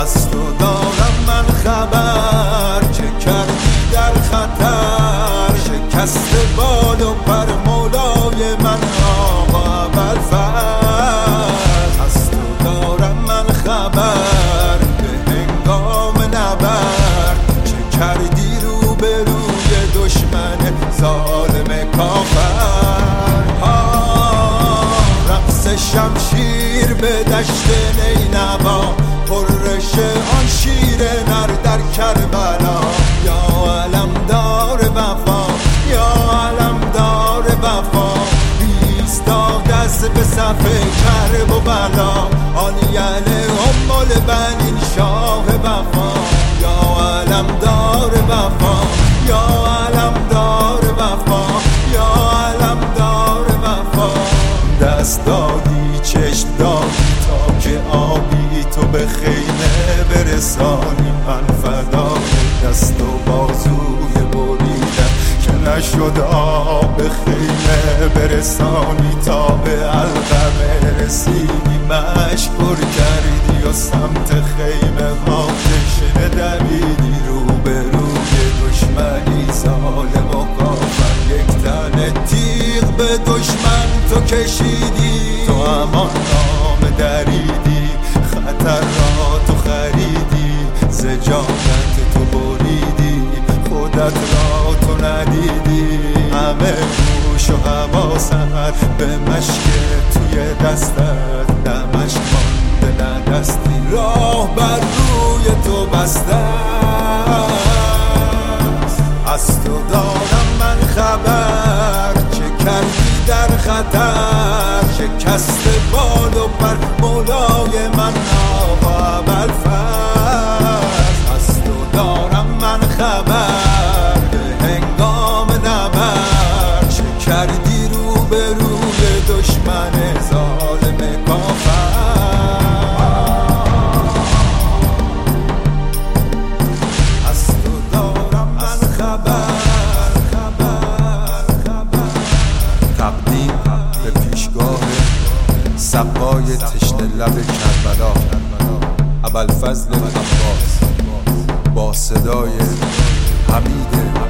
از تو دارم من خبر چه کردی در خطر، شکست بال و پر مولای من آقا ابوالفضل. از تو دارم من خبر به هنگام نبرد چه کردی رو به روی دشمن ظالم کافر. رقص شمشیر به دشت نینوا، پرش آن شیر نر در کربلا. یا علمدار وفا، یا علمدار وفا، ایستاد از به صف کرب و بلا. آن یله ام البنین شاه وفا. یا علمدار وفا، یا علمدار وفا، یا علمدار وفا. دست دادی چشم دادی تا که آبی تو به خیمه برسانی. من فدای دست و بازوی بریدم که نشد آب به خیمه برسانی. تا به علقمه رسیدی مشک پر کردی و سمت خیمه ها کشنه دویدی. رو به روی دشمنی ظالم و کافر، یک تن تیغ به دشمن تو کشیدی. تو امان نامه دریدی، خطر را تو خریدی، زجاجت تو بریدی، خودت را تو ندیدی. همه گوش و حواست به مشک توی دستت، نه مشک مانده نه دستی، راه بر روی تو بسته. از تو دارم من خبر چه کردی در خطر، شکست بال و پر مولای من آقا ابوالفضل. از تو دارم من خبر به هنگام نبرد چه کردی رو به روی دشمن ظالم کافر. از تو دارم من خبر تقدیم به پیشگاه سقای تشنه لب کربلا، ابوالفضل عباس با صدای حمید